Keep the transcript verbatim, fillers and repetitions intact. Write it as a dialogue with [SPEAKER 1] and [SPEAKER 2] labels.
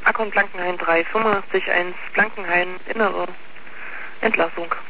[SPEAKER 1] Akkon Blankenhain drei, fünfundachtzig eins, Blankenhain, innere Entlassung.